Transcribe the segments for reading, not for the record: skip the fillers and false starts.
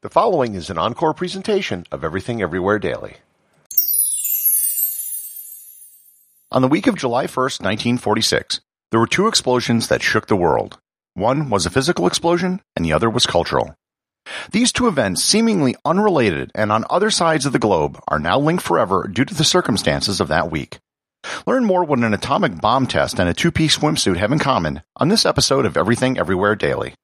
The following is an encore presentation of Everything Everywhere Daily. On the week of July 1st, 1946, there were two explosions that shook the world. One was a physical explosion, and the other was cultural. These two events, seemingly unrelated and on other sides of the globe, are now linked forever due to the circumstances of that week. Learn more what an atomic bomb test and a two-piece swimsuit have in common on this episode of Everything Everywhere Daily.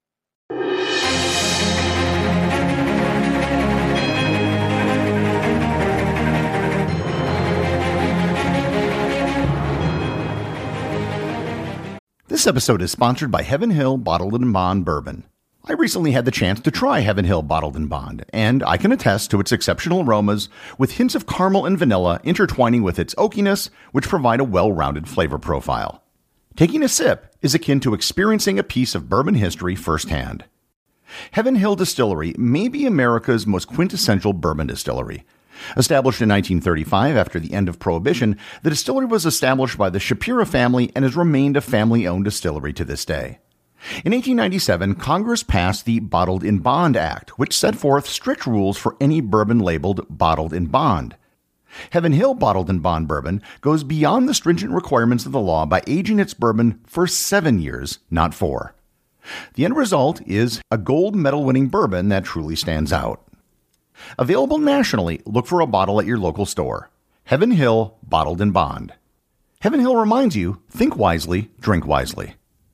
This episode is sponsored by Heaven Hill Bottled and Bond Bourbon. I recently had the chance to try Heaven Hill Bottled and Bond, and I can attest to its exceptional aromas with hints of caramel and vanilla intertwining with its oakiness, which provide a well-rounded flavor profile. Taking a sip is akin to experiencing a piece of bourbon history firsthand. Heaven Hill Distillery may be America's most quintessential bourbon distillery. Established in 1935 after the end of Prohibition, the distillery was established by the Shapira family and has remained a family-owned distillery to this day. In 1897, Congress passed the Bottled in Bond Act, which set forth strict rules for any bourbon labeled Bottled in Bond. Heaven Hill Bottled in Bond Bourbon goes beyond the stringent requirements of the law by aging its bourbon for 7 years, not 4. The end result is a gold medal-winning bourbon that truly stands out. Available nationally, look for a bottle at your local store. Heaven Hill Bottled in Bond. Heaven Hill reminds you, think wisely, drink wisely.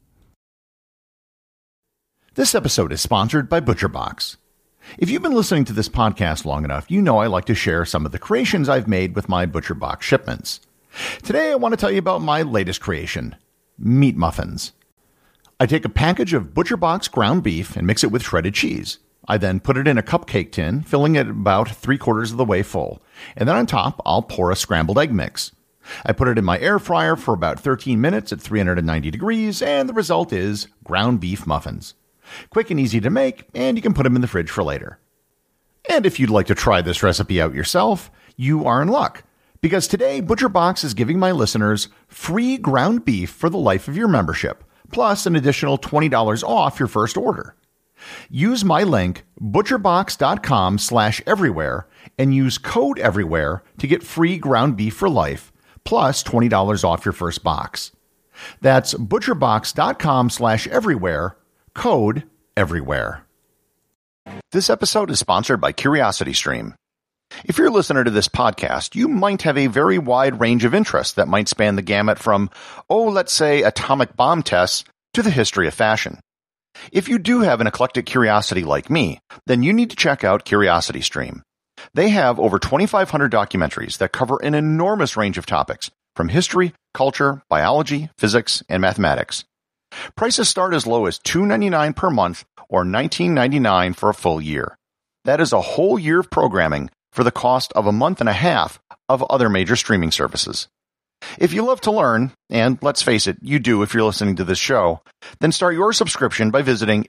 This episode is sponsored by ButcherBox. If you've been listening to this podcast long enough, you know I like to share some of the creations I've made with my ButcherBox shipments. Today I want to tell you about my latest creation, meat muffins. I take a package of ButcherBox ground beef and mix it with shredded cheese. I then put it in a cupcake tin, filling it about 3/4 of the way full, and then on top, I'll pour a scrambled egg mix. I put it in my air fryer for about 13 minutes at 390 degrees, and the result is ground beef muffins. Quick and easy to make, and you can put them in the fridge for later. And if you'd like to try this recipe out yourself, you are in luck, because today ButcherBox is giving my listeners free ground beef for the life of your membership, plus an additional $20 off your first order. Use my link, butcherbox.com/everywhere, and use code everywhere to get free ground beef for life, plus $20 off your first box. That's butcherbox.com/everywhere, code everywhere. This episode is sponsored by CuriosityStream. If you're a listener to this podcast, you might have a very wide range of interests that might span the gamut from, let's say, atomic bomb tests to the history of fashion. If you do have an eclectic curiosity like me, then you need to check out CuriosityStream. They have over 2,500 documentaries that cover an enormous range of topics, from history, culture, biology, physics, and mathematics. Prices start as low as $2.99 per month or $19.99 for a full year. That is a whole year of programming for the cost of a month and a half of other major streaming services. If you love to learn, and let's face it, you do if you're listening to this show, then start your subscription by visiting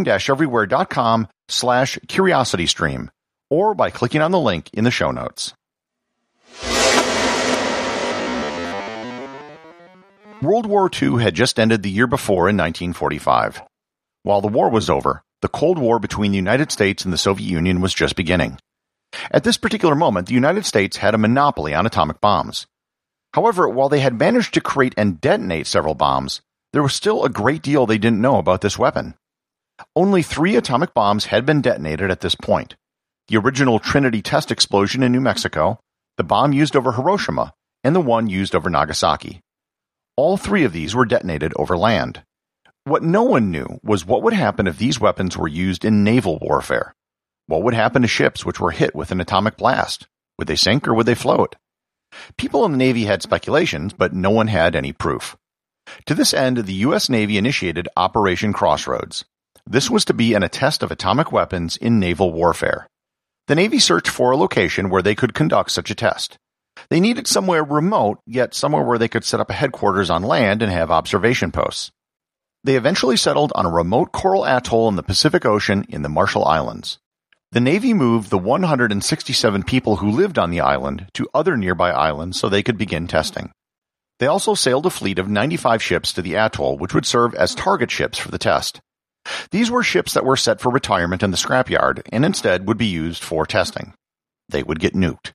everything-everywhere.com/curiositystream or by clicking on the link in the show notes. World War II had just ended the year before in 1945. While the war was over, the Cold War between the United States and the Soviet Union was just beginning. At this particular moment, the United States had a monopoly on atomic bombs. However, while they had managed to create and detonate several bombs, there was still a great deal they didn't know about this weapon. Only 3 atomic bombs had been detonated at this point. The original Trinity test explosion in New Mexico, the bomb used over Hiroshima, and the one used over Nagasaki. All 3 of these were detonated over land. What no one knew was what would happen if these weapons were used in naval warfare. What would happen to ships which were hit with an atomic blast? Would they sink or would they float? People in the Navy had speculations, but no one had any proof. To this end, the U.S. Navy initiated Operation Crossroads. This was to be a test of atomic weapons in naval warfare. The Navy searched for a location where they could conduct such a test. They needed somewhere remote, yet somewhere where they could set up a headquarters on land and have observation posts. They eventually settled on a remote coral atoll in the Pacific Ocean in the Marshall Islands. The Navy moved the 167 people who lived on the island to other nearby islands so they could begin testing. They also sailed a fleet of 95 ships to the atoll, which would serve as target ships for the test. These were ships that were set for retirement in the scrapyard and instead would be used for testing. They would get nuked.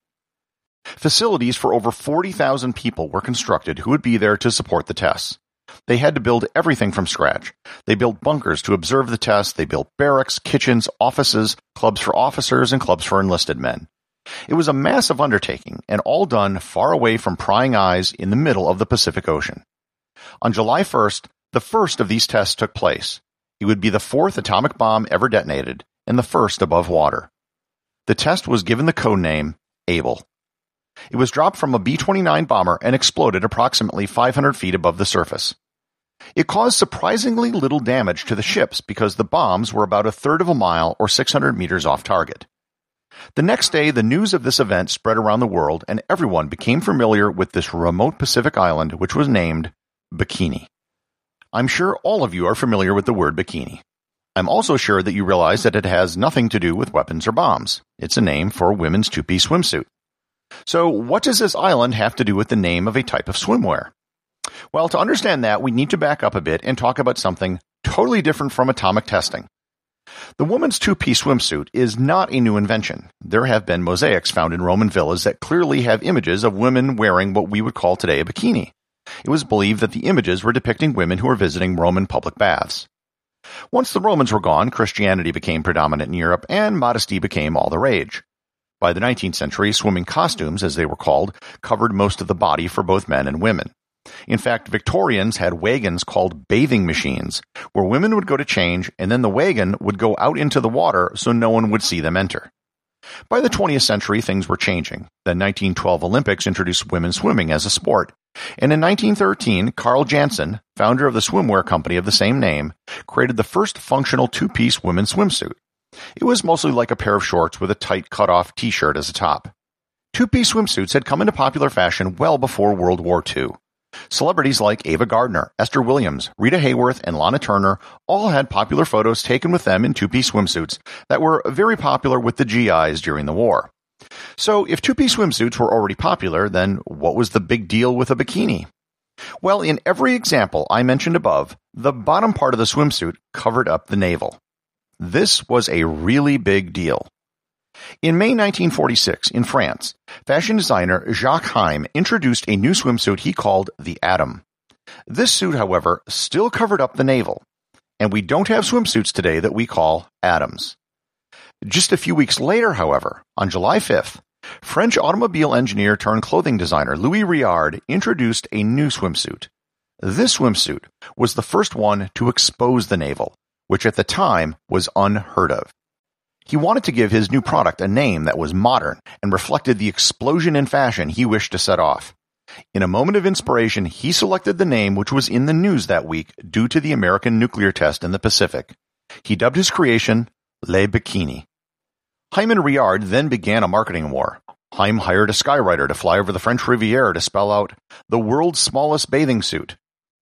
Facilities for over 40,000 people were constructed who would be there to support the tests. They had to build everything from scratch. They built bunkers to observe the tests. They built barracks, kitchens, offices, clubs for officers, and clubs for enlisted men. It was a massive undertaking, and all done far away from prying eyes in the middle of the Pacific Ocean. On July 1st, the first of these tests took place. It would be the fourth atomic bomb ever detonated, and the first above water. The test was given the code name Able. It was dropped from a B-29 bomber and exploded approximately 500 feet above the surface. It caused surprisingly little damage to the ships because the bombs were about a third of a mile or 600 meters off target. The next day, the news of this event spread around the world, and everyone became familiar with this remote Pacific island, which was named Bikini. I'm sure all of you are familiar with the word bikini. I'm also sure that you realize that it has nothing to do with weapons or bombs. It's a name for a women's two-piece swimsuit. So what does this island have to do with the name of a type of swimwear? Well, to understand that, we need to back up a bit and talk about something totally different from atomic testing. The woman's two-piece swimsuit is not a new invention. There have been mosaics found in Roman villas that clearly have images of women wearing what we would call today a bikini. It was believed that the images were depicting women who were visiting Roman public baths. Once the Romans were gone, Christianity became predominant in Europe, and modesty became all the rage. By the 19th century, swimming costumes, as they were called, covered most of the body for both men and women. In fact, Victorians had wagons called bathing machines, where women would go to change, and then the wagon would go out into the water so no one would see them enter. By the 20th century, things were changing. The 1912 Olympics introduced women swimming as a sport, and in 1913, Carl Janssen, founder of the swimwear company of the same name, created the first functional two-piece women's swimsuit. It was mostly like a pair of shorts with a tight cut-off t-shirt as a top. Two-piece swimsuits had come into popular fashion well before World War II. Celebrities like Ava Gardner, Esther Williams, Rita Hayworth, and Lana Turner all had popular photos taken with them in two-piece swimsuits that were very popular with the GIs during the war. So if two-piece swimsuits were already popular, then what was the big deal with a bikini? Well, in every example I mentioned above, the bottom part of the swimsuit covered up the navel. This was a really big deal. In May 1946, in France, fashion designer Jacques Heim introduced a new swimsuit he called the Atom. This suit, however, still covered up the navel, and we don't have swimsuits today that we call Atoms. Just a few weeks later, however, on July 5th, French automobile engineer turned clothing designer Louis Réard introduced a new swimsuit. This swimsuit was the first one to expose the navel, which at the time was unheard of. He wanted to give his new product a name that was modern and reflected the explosion in fashion he wished to set off. In a moment of inspiration, he selected the name which was in the news that week due to the American nuclear test in the Pacific. He dubbed his creation Le Bikini. Heim and Réard then began a marketing war. Heim hired a skywriter to fly over the French Riviera to spell out the world's smallest bathing suit.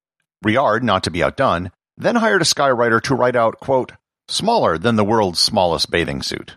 Réard, not to be outdone, then hired a skywriter to write out, quote, smaller than the world's smallest bathing suit.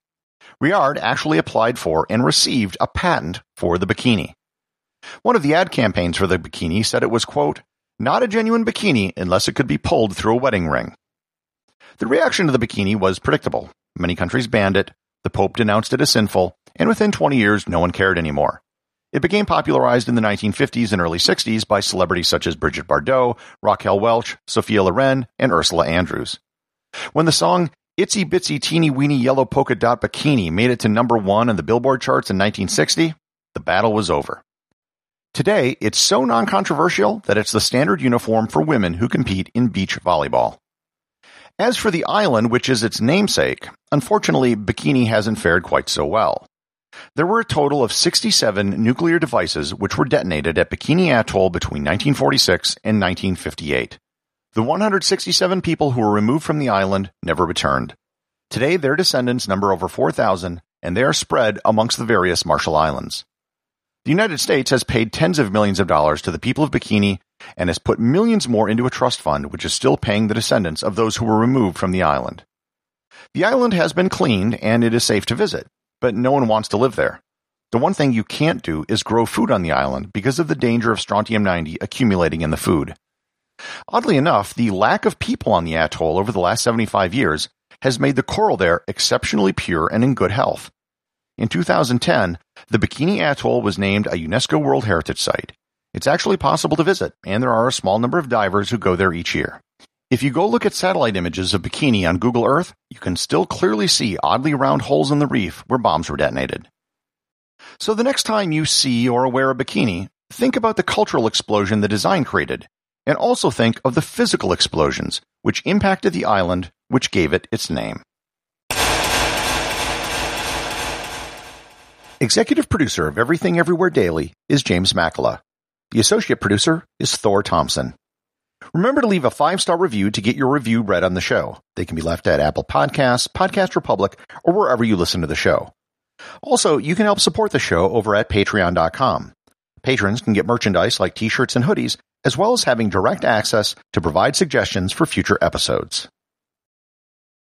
Réard actually applied for and received a patent for the bikini. One of the ad campaigns for the bikini said it was, quote, not a genuine bikini unless it could be pulled through a wedding ring. The reaction to the bikini was predictable. Many countries banned it, the Pope denounced it as sinful, and within 20 years no one cared anymore. It became popularized in the 1950s and early 60s by celebrities such as Brigitte Bardot, Raquel Welch, Sophia Loren, and Ursula Andrews. When the song Itsy Bitsy Teeny Weeny Yellow Polka Dot Bikini made it to number 1 on the Billboard charts in 1960, the battle was over. Today, it's so non-controversial that it's the standard uniform for women who compete in beach volleyball. As for the island, which is its namesake, unfortunately, Bikini hasn't fared quite so well. There were a total of 67 nuclear devices which were detonated at Bikini Atoll between 1946 and 1958. The 167 people who were removed from the island never returned. Today, their descendants number over 4,000, and they are spread amongst the various Marshall Islands. The United States has paid tens of millions of dollars to the people of Bikini and has put millions more into a trust fund which is still paying the descendants of those who were removed from the island. The island has been cleaned and it is safe to visit, but no one wants to live there. The one thing you can't do is grow food on the island because of the danger of strontium-90 accumulating in the food. Oddly enough, the lack of people on the atoll over the last 75 years has made the coral there exceptionally pure and in good health. In 2010, the Bikini Atoll was named a UNESCO World Heritage Site. It's actually possible to visit, and there are a small number of divers who go there each year. If you go look at satellite images of Bikini on Google Earth, you can still clearly see oddly round holes in the reef where bombs were detonated. So the next time you see or wear a bikini, think about the cultural explosion the design created, and also think of the physical explosions which impacted the island, which gave it its name. Executive producer of Everything Everywhere Daily is James Makala. The associate producer is Thor Thompson. Remember to leave a 5-star review to get your review read on the show. They can be left at Apple Podcasts, Podcast Republic, or wherever you listen to the show. Also, you can help support the show over at Patreon.com. Patrons can get merchandise like t-shirts and hoodies, as well as having direct access to provide suggestions for future episodes.